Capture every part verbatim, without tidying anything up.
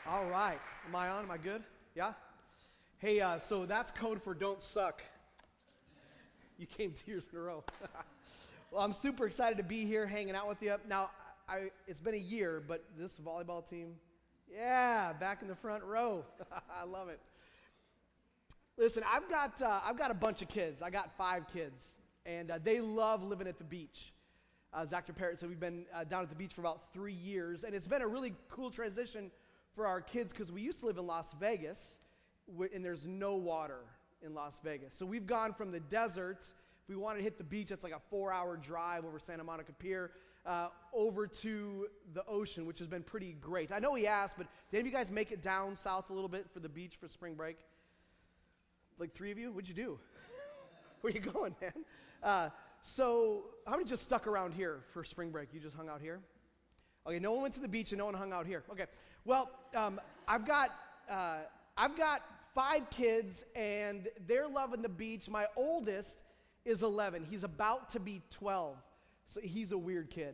All right. Am I on? Am I good? Yeah? Hey, uh, so that's code for don't suck. You came two years in a row. Well, I'm super excited to be here hanging out with you. Now, I, it's been a year, but this volleyball team, yeah, back in the front row. I love it. Listen, I've got uh, I've got a bunch of kids. I got five kids, and uh, they love living at the beach. Uh, as Doctor Parrott said, we've been uh, down at the beach for about three years, and it's been a really cool transition for our kids because we used to live in Las Vegas, wh- and there's no water in Las Vegas. So we've gone from the desert. If we wanted to hit the beach, it's like a four-hour drive over Santa Monica Pier, uh, over to the ocean, which has been pretty great. I know he asked, but did any of you guys make it down south a little bit for the beach for spring break? Like three of you? What'd you do? Where you going, man? Uh, so how many just stuck around here for spring break? You just hung out here? Okay, no one went to the beach and no one hung out here. Okay, well, um, I've got uh, I've got five kids and they're loving the beach. My oldest is eleven. He's about to be twelve, so he's a weird kid.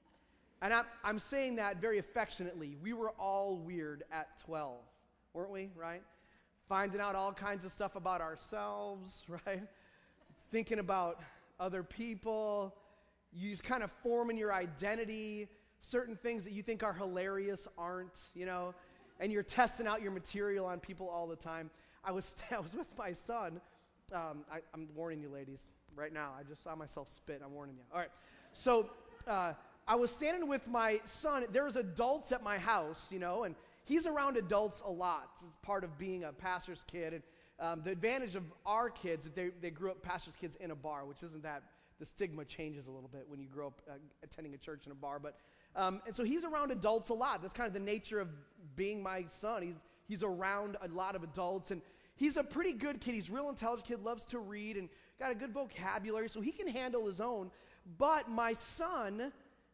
And I'm, I'm saying that very affectionately. We were all weird at twelve, weren't we, right? Finding out all kinds of stuff about ourselves, right? Thinking about other people. You just kind of forming your identity. Certain things that you think are hilarious aren't, you know. And you're testing out your material on people all the time. I was I was with my son. Um, I, I'm warning you, ladies, right now. I just saw myself spit. I'm warning you. All right. So uh, I was standing with my son. There's adults at my house, you know, and he's around adults a lot. It's part of being a pastor's kid. And um, the advantage of our kids is that they, they grew up pastor's kids in a bar, which isn't that, the stigma changes a little bit when you grow up uh, attending a church in a bar. But um, and so he's around adults a lot. That's kind of the nature of being my son. He's he's around a lot of adults. And he's a pretty good kid. He's a real intelligent kid, loves to read, and got a good vocabulary, so he can handle his own. But my son,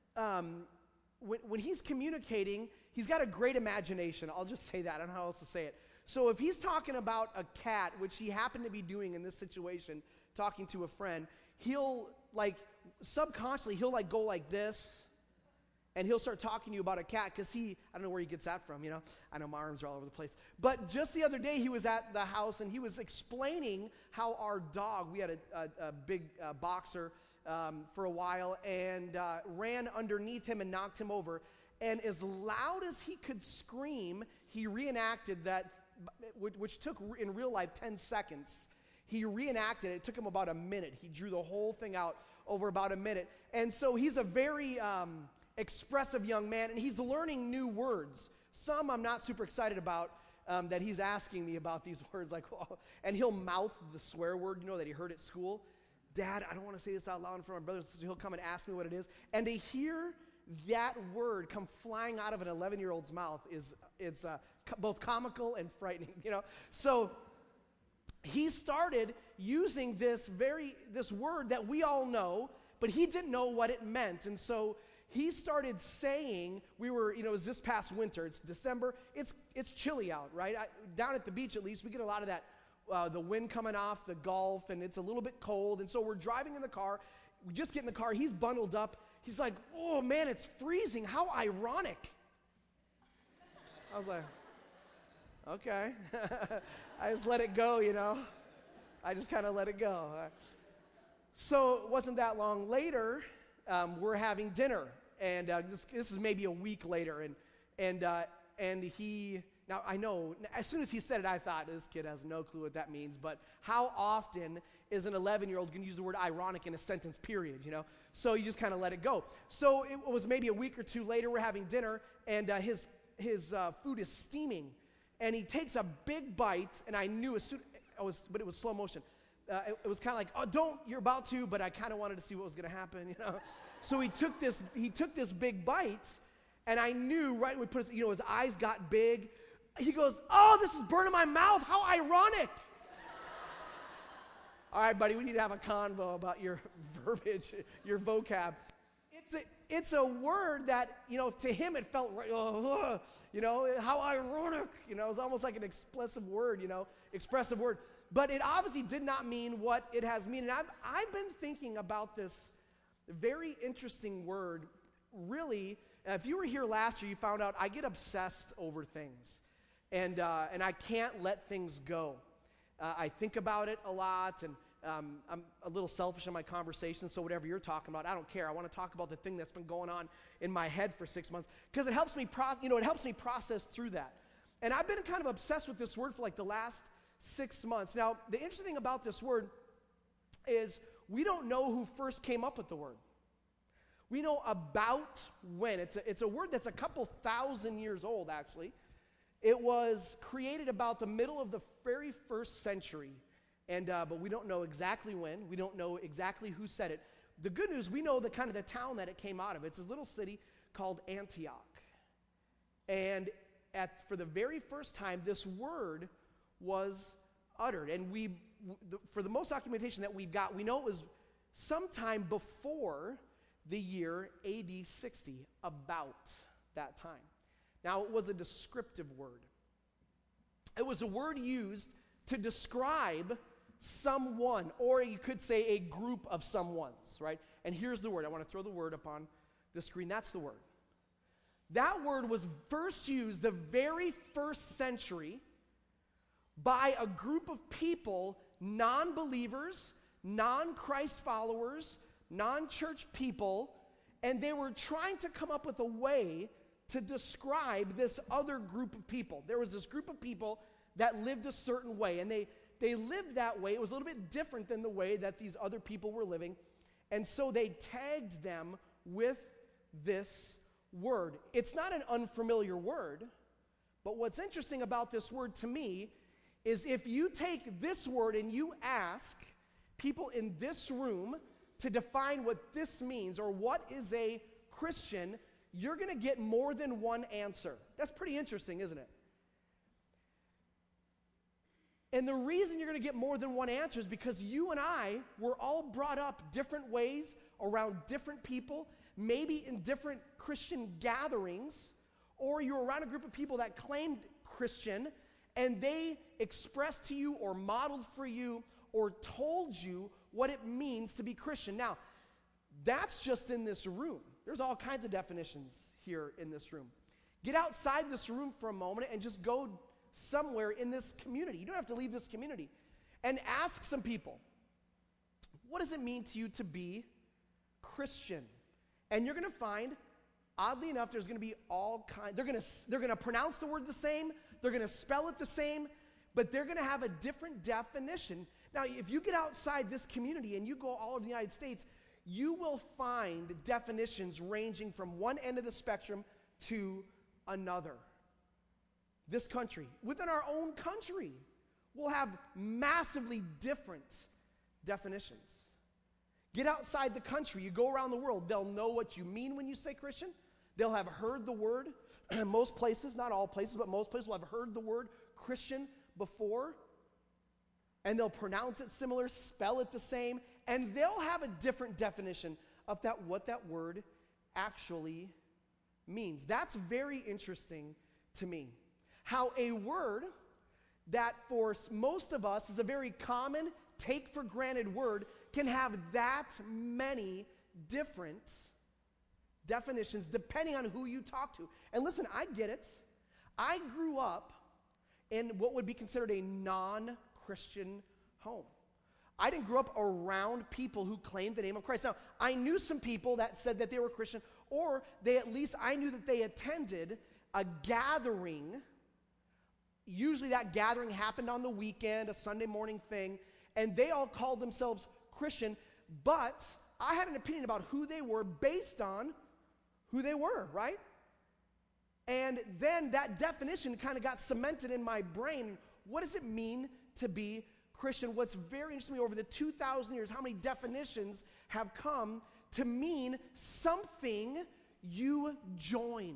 um, when, when he's communicating, he's got a great imagination. I'll just say that. I don't know how else to say it. So if he's talking about a cat, which he happened to be doing in this situation, talking to a friend, he'll, like, subconsciously, he'll, like, go like this, and he'll start talking to you about a cat because he, I don't know where he gets that from, you know. I know my arms are all over the place. But just the other day, he was at the house, and he was explaining how our dog, we had a, a, a big uh, boxer um, for a while, and uh, ran underneath him and knocked him over. And as loud as he could scream, he reenacted that, which took in real life ten seconds. He reenacted it. It took him about a minute. He drew the whole thing out over about a minute. And so he's a very um, expressive young man, and he's learning new words. Some I'm not super excited about um, that he's asking me about these words. like, oh, And he'll mouth the swear word, you know, that he heard at school. Dad, I don't want to say this out loud in front of my brothers, so he'll come and ask me what it is. And to hear that word come flying out of an eleven-year-old's mouth is it's uh, co- both comical and frightening, you know. So he started using this very this word that we all know, but he didn't know what it meant, and so he started saying, we were, you know, it was this past winter. It's December. It's it's chilly out, right? I, down at the beach, at least, we get a lot of that, uh, the wind coming off the Gulf, and it's a little bit cold, and so we're driving in the car. We just get in the car. He's bundled up. He's like, oh, man, it's freezing. How ironic. I was like, okay. I just let it go, you know. I just kind of let it go. So it wasn't that long later, um, we're having dinner. And uh, this, this is maybe a week later. And and uh, and he, now I know, as soon as he said it, I thought, this kid has no clue what that means. But how often is an eleven-year-old going to use the word ironic in a sentence, period, you know? So you just kind of let it go. So it was maybe a week or two later, we're having dinner, and uh, his his uh, food is steaming. And he takes a big bite, and I knew as soon, I was, but it was slow motion. Uh, it, it was kind of like, oh, don't, you're about to, but I kind of wanted to see what was going to happen, you know? So he took this, he took this big bite, and I knew right when we put his, you know, his eyes got big. He goes, oh, this is burning my mouth. How ironic. All right, buddy, we need to have a convo about your verbiage, your vocab. It's a, it's a word that, you know, to him it felt, uh, you know, how ironic. You know, it was almost like an expressive word, you know, expressive word. But it obviously did not mean what it has meaning. And I've, I've been thinking about this very interesting word, really. Uh, if you were here last year, you found out I get obsessed over things. And, uh, and I can't let things go. Uh, I think about it a lot, and um, I'm a little selfish in my conversations, so whatever you're talking about, I don't care. I want to talk about the thing that's been going on in my head for six months, because it helps me, pro- you know, it helps me process through that. And I've been kind of obsessed with this word for like the last six months. Now, the interesting thing about this word is we don't know who first came up with the word. We know about when. It's a, it's a word that's a couple thousand years old, actually. It was created about the middle of the very first century, and uh, but we don't know exactly when. We don't know exactly who said it. The good news, we know the kind of the town that it came out of. It's this little city called Antioch. And at for the very first time, this word was uttered. And we, the, for the most documentation that we've got, we know it was sometime before the year A D sixty, about that time. Now, it was a descriptive word. It was a word used to describe someone, or you could say a group of someones, right? And here's the word. I want to throw the word up on the screen. That's the word. That word was first used the very first century by a group of people, non-believers, non-Christ followers, non-church people, and they were trying to come up with a way to describe this other group of people. There was this group of people that lived a certain way, and they, they lived that way. It was a little bit different than the way that these other people were living, and so they tagged them with this word. It's not an unfamiliar word, but what's interesting about this word to me is if you take this word and you ask people in this room to define what this means or what is a Christian, you're going to get more than one answer. That's pretty interesting, isn't it? And the reason you're going to get more than one answer is because you and I were all brought up different ways around different people, maybe in different Christian gatherings, or you were around a group of people that claimed Christian, and they expressed to you or modeled for you or told you what it means to be Christian. Now, that's just in this room. There's all kinds of definitions here in this room. Get outside this room for a moment and just go somewhere in this community. You don't have to leave this community. And ask some people, what does it mean to you to be Christian? And you're going to find, oddly enough, there's going to be all kinds. They're going to they're going to pronounce the word the same. They're going to spell it the same, but they're going to have a different definition. Now, if you get outside this community and you go all over the United States, you will find definitions ranging from one end of the spectrum to another. This country, within our own country, will have massively different definitions. Get outside the country, you go around the world, they'll know what you mean when you say Christian. They'll have heard the word. Most places, not all places, but most places will have heard the word Christian before. And they'll pronounce it similar, spell it the same, and they'll have a different definition of that what that word actually means. That's very interesting to me. How a word that for most of us is a very common, take for granted word can have that many different definitions depending on who you talk to. And listen, I get it. I grew up in what would be considered a non-Christian home. I didn't grow up around people who claimed the name of Christ. Now, I knew some people that said that they were Christian, or they at least, I knew that they attended a gathering. Usually that gathering happened on the weekend, a Sunday morning thing, and they all called themselves Christian, but I had an opinion about who they were based on who they were, right? And then that definition kind of got cemented in my brain. What does it mean to be Christian? What's very interesting to me over the two thousand years, how many definitions have come to mean something you join.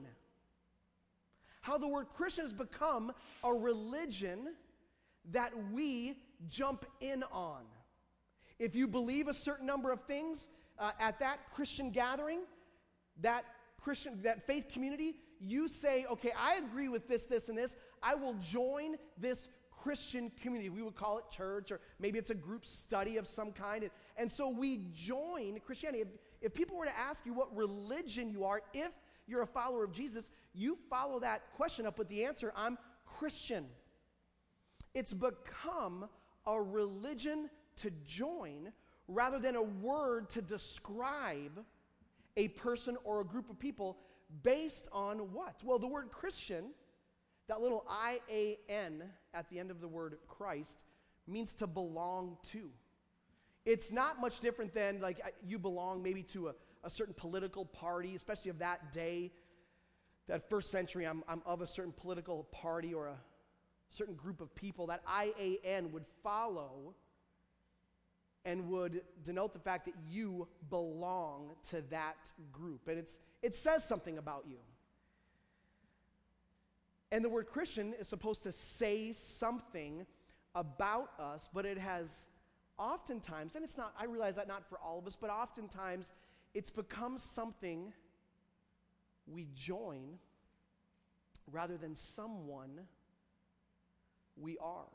How the word Christian has become a religion that we jump in on. If you believe a certain number of things uh, at that Christian gathering, that Christian, that faith community, you say, okay, I agree with this, this, and this. I will join this Christian community. We would call it church, or maybe it's a group study of some kind. And, and so we join Christianity. If, if people were to ask you what religion you are, if you're a follower of Jesus, you follow that question up with the answer, I'm Christian. It's become a religion to join rather than a word to describe a person or a group of people based on what? Well, the word Christian, that little I A N at the end of the word Christ, means to belong to. It's not much different than like you belong maybe to a, a certain political party, especially of that day. That first century, I'm, I'm of a certain political party or a certain group of people. That I A N would follow and would denote the fact that you belong to that group. And it's it says something about you. And the word Christian is supposed to say something about us, but it has oftentimes, and it's not, I realize that not for all of us, but oftentimes it's become something we join rather than someone we are.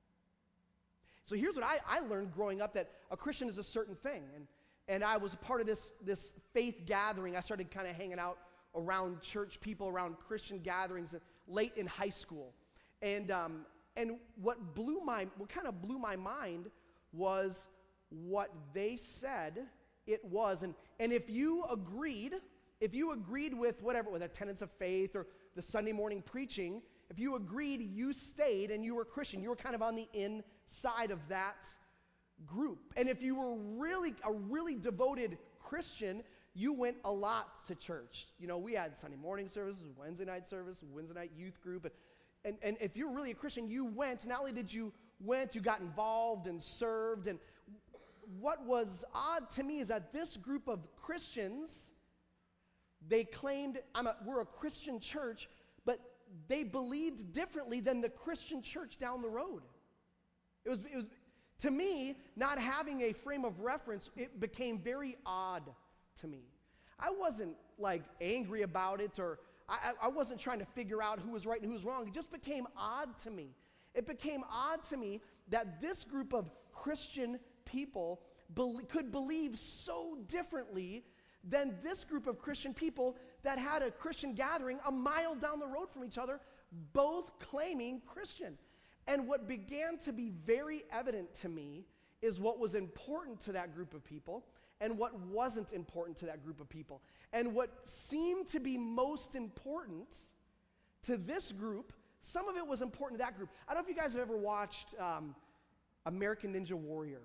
So here's what I, I learned growing up, that a Christian is a certain thing. And, and I was a part of this, this faith gathering. I started kind of hanging out around church people, around Christian gatherings late in high school. And, um, and what blew my, what kind of blew my mind was what they said it was. And, and if you agreed, if you agreed with whatever, with the tenets of faith or the Sunday morning preaching, if you agreed, you stayed and you were Christian. You were kind of on the inside of that group. And if you were really a really devoted Christian, you went a lot to church. You know, we had Sunday morning services, Wednesday night service, Wednesday night youth group. And, and, and if you were really a Christian, you went. Not only did you went, you got involved and served. And what was odd to me is that this group of Christians, they claimed, I'm a, we're a Christian church, but they believed differently than the Christian church down the road. It was, it was, to me, not having a frame of reference, it became very odd to me. I wasn't like angry about it, or I, I wasn't trying to figure out who was right and who was wrong. It just became odd to me. It became odd to me that this group of Christian people be- could believe so differently than this group of Christian people that had a Christian gathering a mile down the road from each other, both claiming Christian. And what began to be very evident to me is what was important to that group of people and what wasn't important to that group of people. And what seemed to be most important to this group, some of it was important to that group. I don't know if you guys have ever watched um, American Ninja Warrior,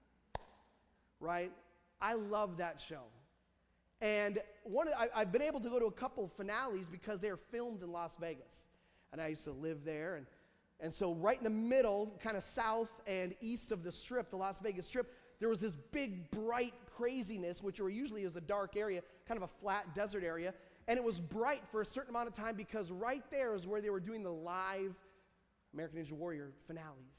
right? I love that show. And one, of the, I, I've been able to go to a couple finales because they're filmed in Las Vegas. And I used to live there. And, and so right in the middle, kind of south and east of the Strip, the Las Vegas Strip, there was this big, bright craziness, which usually is a dark area, kind of a flat desert area. And it was bright for a certain amount of time because right there is where they were doing the live American Ninja Warrior finales.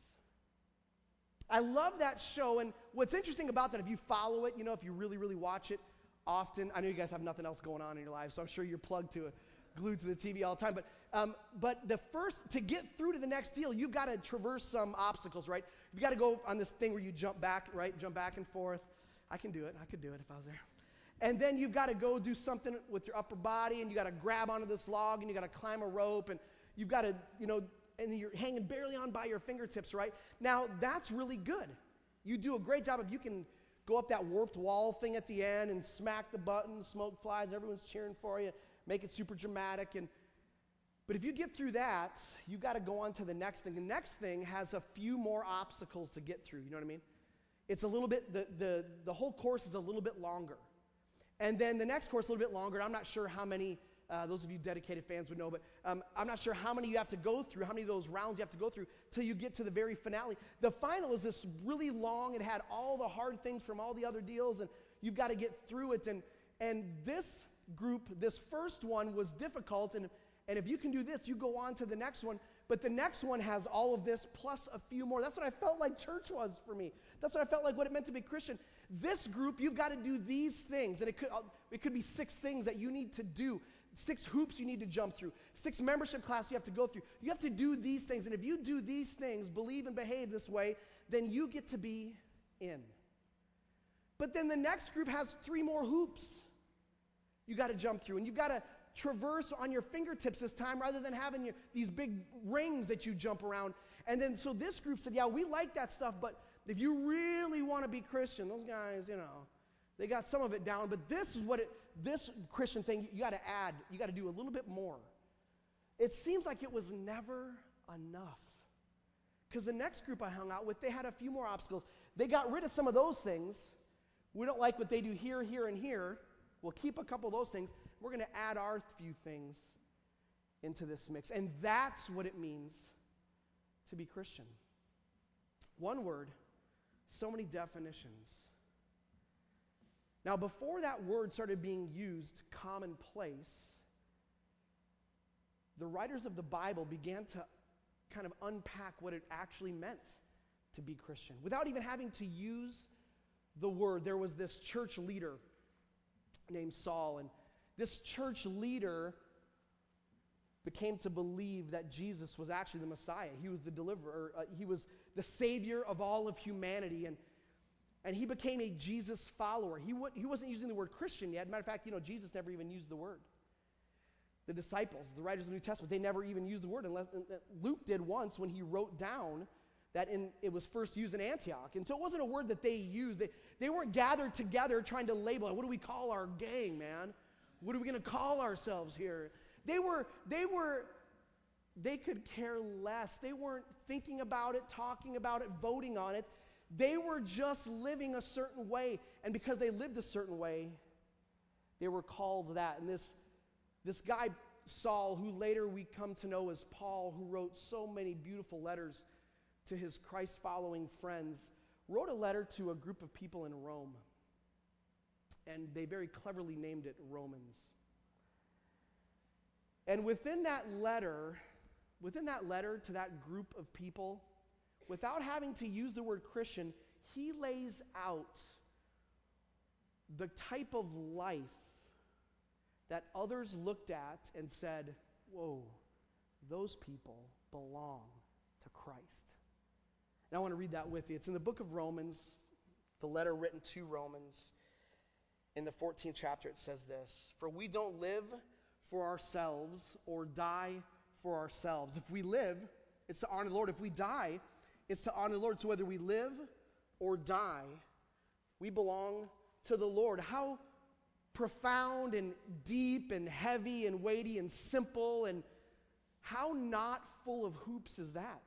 I love that show. And what's interesting about that, if you follow it, you know, if you really, really watch it, often, I know you guys have nothing else going on in your lives, so I'm sure you're plugged to, a, glued to the T V all the time. But um, but the first, to get through to the next deal, you've got to traverse some obstacles, right? You've got to go on this thing where you jump back, right? Jump back and forth. I can do it. I could do it if I was there. And then you've got to go do something with your upper body, and you got to grab onto this log, and you got to climb a rope, and you've got to, you know, and you're hanging barely on by your fingertips, right? Now that's really good. You do a great job if you can go up that warped wall thing at the end and smack the button, smoke flies, everyone's cheering for you, make it super dramatic. And but if you get through that, you've got to go on to the next thing. The next thing has a few more obstacles to get through, you know what I mean? It's a little bit, the the the whole course is a little bit longer. And then the next course a little bit longer. I'm not sure how many, uh, those of you dedicated fans would know, but um, I'm not sure how many you have to go through, how many of those rounds you have to go through till you get to the very finale. The final is this really long. It had all the hard things from all the other deals, and you've got to get through it. And and this group, this first one was difficult, and, and if you can do this, you go on to the next one. But the next one has all of this plus a few more. That's what I felt like church was for me. That's what I felt like what it meant to be Christian. This group, you've got to do these things, and it could it could be six things that you need to do, six hoops you need to jump through, six membership classes you have to go through. You have to do these things, and if you do these things, believe and behave this way, then you get to be in. But then the next group has three more hoops you got to jump through, and you've got to traverse on your fingertips this time rather than having your, these big rings that you jump around. And then so this group said, yeah, we like that stuff, but if you really want to be Christian, those guys, you know, they got some of it down, but this is what it, this Christian thing, you got to add, you got to do a little bit more. It seems like it was never enough. Because the next group I hung out with, they had a few more obstacles. They got rid of some of those things. We don't like what they do here, here, and here. We'll keep a couple of those things. We're going to add our few things into this mix. And that's what it means to be Christian. One word, so many definitions. Now, before that word started being used commonplace, the writers of the Bible began to kind of unpack what it actually meant to be Christian. Without even having to use the word, there was this church leader named Saul, and this church leader became to believe that Jesus was actually the Messiah. He was the deliverer. Uh, he was the Savior of all of humanity, and and he became a Jesus follower. He, w- he wasn't using the word Christian yet. Matter of fact, you know, Jesus never even used the word. The disciples, the writers of the New Testament, they never even used the word. Unless Luke did once when he wrote down that in, it was first used in Antioch. And so it wasn't a word that they used. They, they weren't gathered together trying to label it. What do we call our gang, man? What are we going to call ourselves here? They were, they were, they could care less. They weren't thinking about it, talking about it, voting on it. They were just living a certain way. And because they lived a certain way, they were called that. And this This guy, Saul, who later we come to know as Paul, who wrote so many beautiful letters to his Christ-following friends, wrote a letter to a group of people in Rome. And they very cleverly named it Romans. And within that letter, within that letter to that group of people, without having to use the word Christian, he lays out the type of life that others looked at and said, whoa, those people belong to Christ. And I want to read that with you. It's in the book of Romans, the letter written to Romans. In the fourteenth chapter, it says this: for we don't live for ourselves or die for ourselves. If we live, it's to honor the Lord. If we die, it's to honor the Lord. So whether we live or die, we belong to the Lord. How profound and deep and heavy and weighty and simple, and how not full of hoops is that?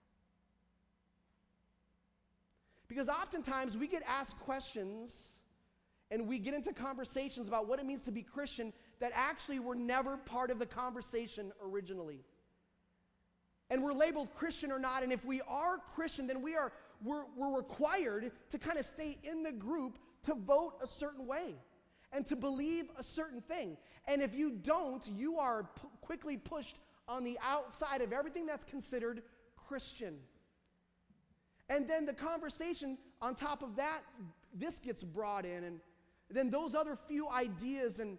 Because oftentimes we get asked questions and we get into conversations about what it means to be Christian that actually were never part of the conversation originally. And we're labeled Christian or not, and if we are Christian, then we are we're, we're required to kind of stay in the group to vote a certain way and to believe a certain thing. And if you don't, you are p- quickly pushed on the outside of everything that's considered Christian. And then the conversation on top of that, this gets brought in, and then those other few ideas and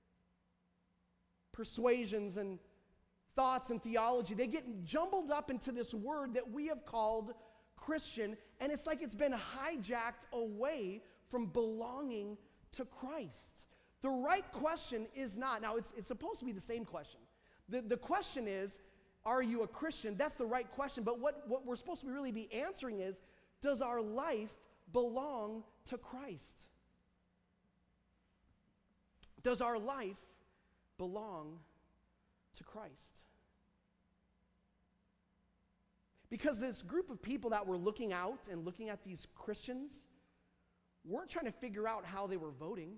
persuasions and thoughts and theology, they get jumbled up into this word that we have called Christian, and it's like it's been hijacked away from belonging to Christ. The right question is not, now it's, it's supposed to be the same question. The, the question is, are you a Christian? That's the right question, but what, what we're supposed to really be answering is, does our life belong to Christ? Does our life belong to Christ? Because this group of people that were looking out and looking at these Christians weren't trying to figure out how they were voting.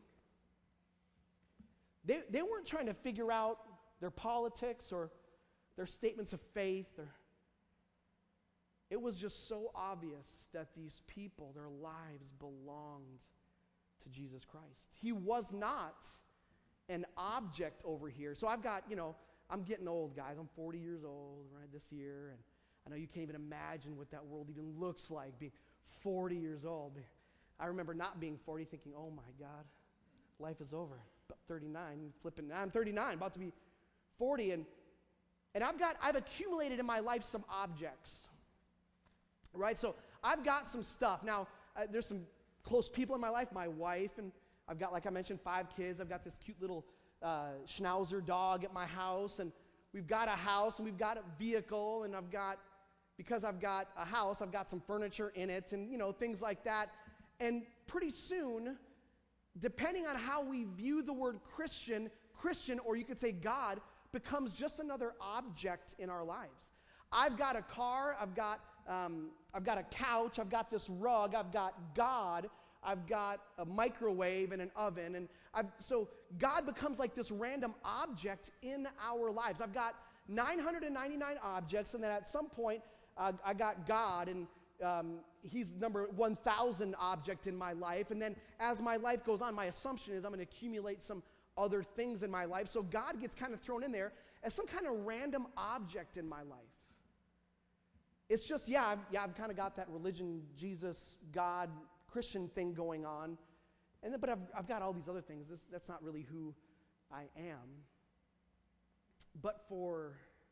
They, they weren't trying to figure out their politics or their statements of faith. Or, it was just so obvious that these people, their lives belonged to Jesus Christ. He was not an object over here. So I've got, you know, I'm getting old, guys. I'm forty years old, right, this year. And I know you can't even imagine what that world even looks like, being forty years old. I remember not being forty, thinking, oh my God, life is over. But thirty-nine, flipping, I'm thirty-nine, about to be forty, and and I've got, I've accumulated in my life some objects, right? So I've got some stuff. Now, uh, there's some close people in my life, my wife, and I've got, like I mentioned, five kids. I've got this cute little uh, Schnauzer dog at my house, and we've got a house, and we've got a vehicle, and I've got, because I've got a house, I've got some furniture in it, and, you know, things like that. And pretty soon, depending on how we view the word Christian, Christian, or you could say God, becomes just another object in our lives. I've got a car, I've got, um, I've got a couch, I've got this rug, I've got God, I've got a microwave and an oven, and I've, so God becomes like this random object in our lives. I've got nine hundred ninety-nine objects, and then at some point, uh, I got God, and um, He's number one thousand object in my life, and then as my life goes on, my assumption is I'm going to accumulate some other things in my life, so God gets kind of thrown in there as some kind of random object in my life. It's just, yeah, I've, yeah, I've kind of got that religion, Jesus, God, Christian thing going on, and then, but I've, I've got all these other things. This, that's not really who I am. But for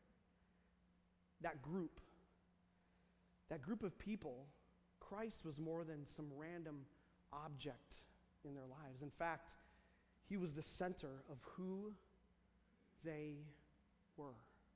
that group, that group of people, Christ was more than some random object in their lives. In fact, He was the center of who they were.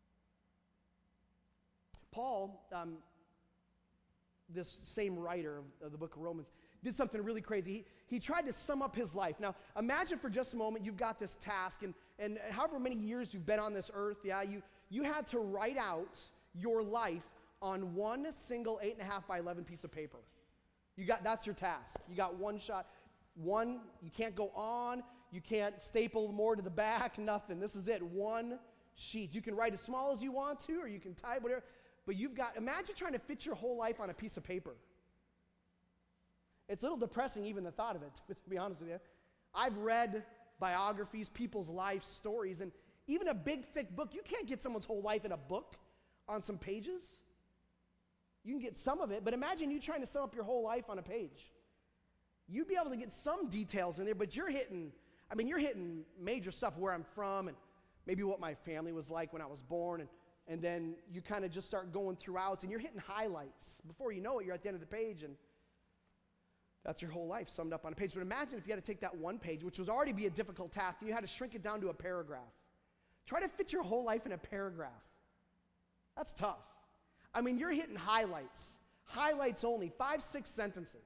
Paul, um, this same writer of, of the book of Romans, did something really crazy. He, he tried to sum up his life. Now, imagine for just a moment you've got this task, and, and however many years you've been on this earth, yeah, you, you had to write out your life on one single eight and a half by eleven piece of paper. You got, that's your task. You got one shot. One, you can't go on, you can't staple more to the back, nothing. This is it, one sheet. You can write as small as you want to, or you can type whatever, but you've got, imagine trying to fit your whole life on a piece of paper. It's a little depressing, even the thought of it, to be honest with you. I've read biographies, people's life stories, and even a big, thick book, you can't get someone's whole life in a book on some pages. You can get some of it, but imagine you trying to sum up your whole life on a page. You'd be able to get some details in there, but you're hitting, I mean, you're hitting major stuff, where I'm from, and maybe what my family was like when I was born, and, and then you kind of just start going throughout, and you're hitting highlights. Before you know it, you're at the end of the page, and that's your whole life summed up on a page. But imagine if you had to take that one page, which was already be a difficult task, and you had to shrink it down to a paragraph. Try to fit your whole life in a paragraph. That's tough. I mean, you're hitting highlights. Highlights only, five, six sentences.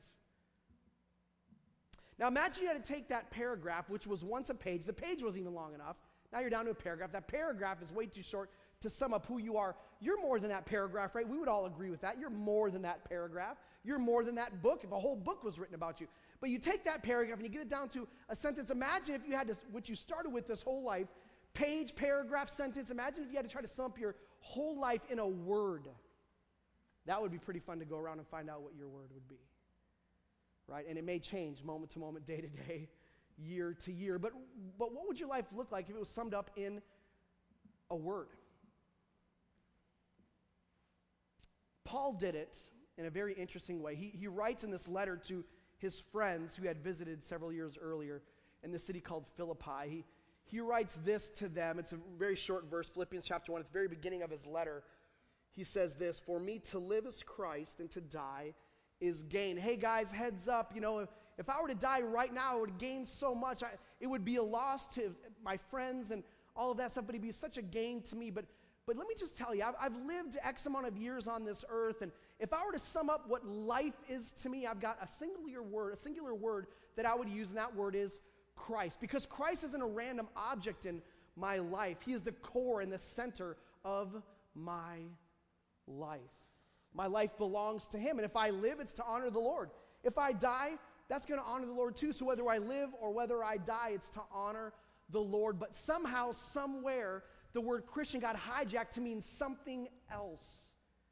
Now imagine you had to take that paragraph, which was once a page. The page wasn't even long enough. Now you're down to a paragraph. That paragraph is way too short to sum up who you are. You're more than that paragraph, right? We would all agree with that. You're more than that paragraph. You're more than that book if a whole book was written about you. But you take that paragraph and you get it down to a sentence. Imagine if you had to, what you started with this whole life, page, paragraph, sentence. Imagine if you had to try to sum up your whole life in a word. That would be pretty fun to go around and find out what your word would be. Right? And it may change moment to moment, day to day, year to year. But, but what would your life look like if it was summed up in a word? Paul did it in a very interesting way. He, he writes in this letter to his friends who had visited several years earlier in the city called Philippi. He, he writes this to them. It's a very short verse, Philippians chapter one. At the very beginning of his letter, he says this, "For me to live is Christ, and to die is gain." Hey guys, heads up, you know, if, if I were to die right now, I would gain so much. I, it would be a loss to my friends and all of that stuff, but it'd be such a gain to me. But but let me just tell you, I've, I've lived X amount of years on this earth, and if I were to sum up what life is to me, I've got a singular word, a singular word that I would use, and that word is Christ. Because Christ isn't a random object in my life. He is the core and the center of my life. My life belongs to Him, and if I live, it's to honor the Lord. If I die, that's going to honor the Lord too. So whether I live or whether I die, it's to honor the Lord. But somehow, somewhere, the word Christian got hijacked to mean something else.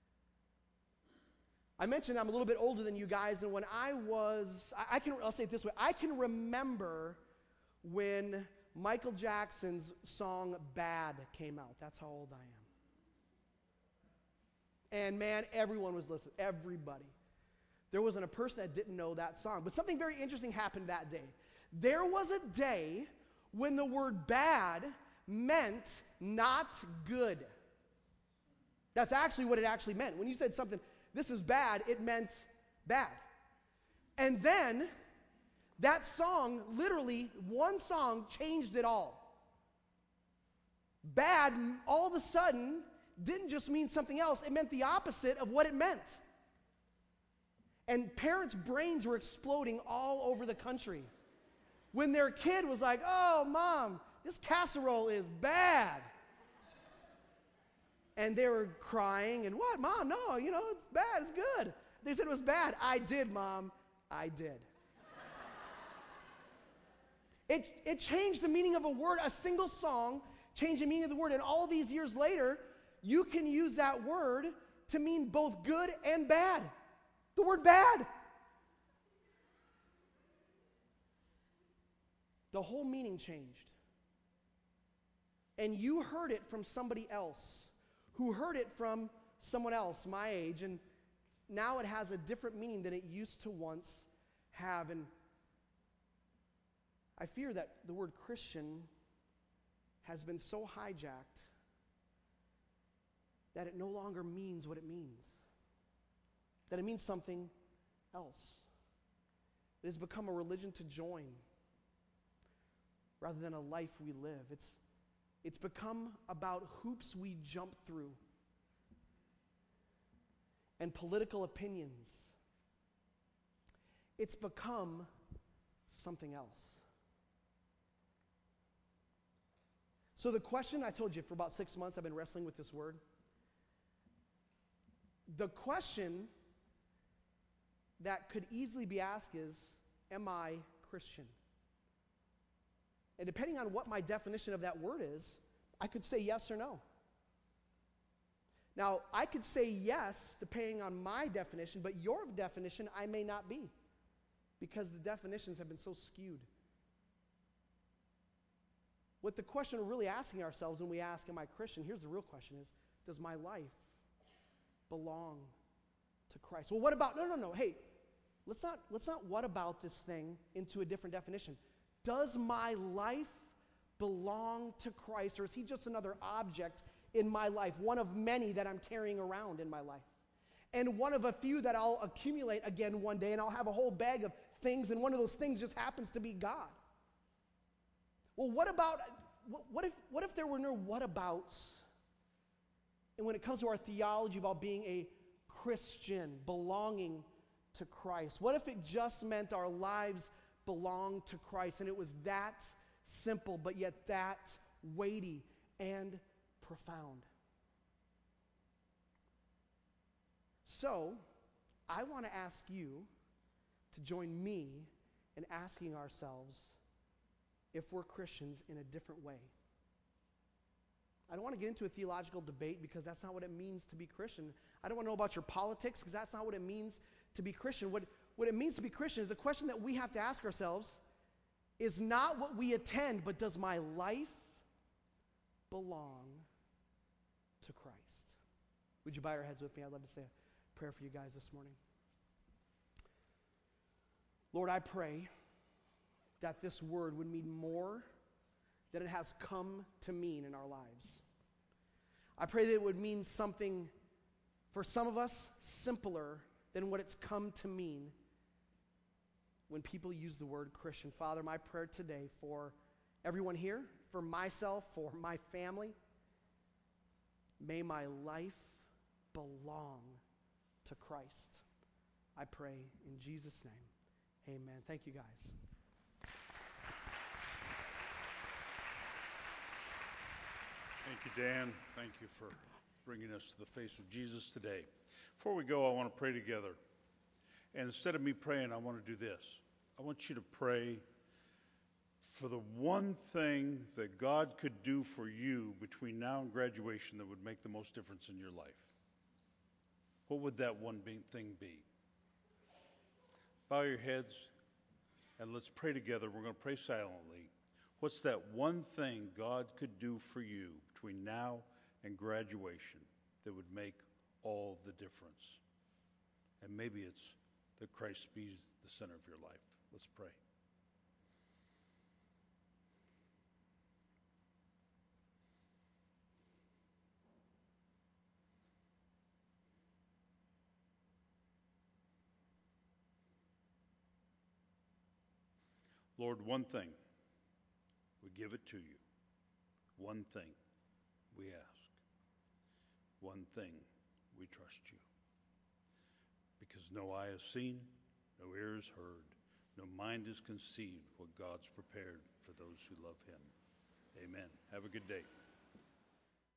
I mentioned I'm a little bit older than you guys, and when I was, I, I can, I'll say it this way, I can remember when Michael Jackson's song Bad came out. That's how old I am. And man, everyone was listening, everybody. There wasn't a person that didn't know that song. But something very interesting happened that day. There was a day when the word bad meant not good. That's actually what it actually meant. When you said something, this is bad, it meant bad. And then that song, literally, one song changed it all. Bad, all of a sudden, didn't just mean something else. It meant the opposite of what it meant. And parents' brains were exploding all over the country. When their kid was like, oh, Mom, this casserole is bad. And they were crying, and what, Mom? No, you know, it's bad, it's good. They said it was bad. I did, Mom, I did. it, it changed the meaning of a word. A single song changed the meaning of the word. And all these years later, you can use that word to mean both good and bad. The word bad. The whole meaning changed. And you heard it from somebody else who heard it from someone else my age, and now it has a different meaning than it used to once have. And I fear that the word Christian has been so hijacked that it no longer means what it means, that it means something else. It has become a religion to join rather than a life we live. It's It's become about hoops we jump through and political opinions. It's become something else. So the question, I told you, for about six months I've been wrestling with this word. The question that could easily be asked is, am I Christian? And depending on what my definition of that word is, I could say yes or no. Now, I could say yes depending on my definition, but your definition I may not be, because the definitions have been so skewed. What the question we're really asking ourselves when we ask, am I Christian? Here's the real question is, does my life belong to Christ? Well, what about, no, no, no, hey, let's not, let's not what about this thing into a different definition. Does my life belong to Christ, or is he just another object in my life, one of many that I'm carrying around in my life, and one of a few that I'll accumulate again one day, and I'll have a whole bag of things, and one of those things just happens to be God? Well, what about, what if, what if there were no what-abouts? And when it comes to our theology about being a Christian, belonging to Christ, what if it just meant our lives belong to Christ, and it was that simple, but yet that weighty and profound? So, I want to ask you to join me in asking ourselves if we're Christians in a different way. I don't want to get into a theological debate because that's not what it means to be Christian. I don't want to know about your politics because that's not what it means to be Christian. What, what it means to be Christian is the question that we have to ask ourselves is not what we attend, but does my life belong to Christ? Would you bow your heads with me? I'd love to say a prayer for you guys this morning. Lord, I pray that this word would mean more than it has come to mean in our lives. I pray that it would mean something, for some of us, simpler than what it's come to mean when people use the word Christian. Father, my prayer today for everyone here, for myself, for my family, may my life belong to Christ. I pray in Jesus' name. Amen. Thank you, guys. Thank you, Dan. Thank you for bringing us to the face of Jesus today. Before we go, I want to pray together. And instead of me praying, I want to do this. I want you to pray for the one thing that God could do for you between now and graduation that would make the most difference in your life. What would that one thing be? Bow your heads and let's pray together. We're going to pray silently. What's that one thing God could do for you between now and graduation that would make all the difference? And maybe it's that Christ be the center of your life. Let's pray. Lord, one thing, we give it to you. One thing. we ask. One thing, we trust you. Because no eye has seen, no ear has heard, no mind has conceived what God's prepared for those who love him. Amen. Have a good day.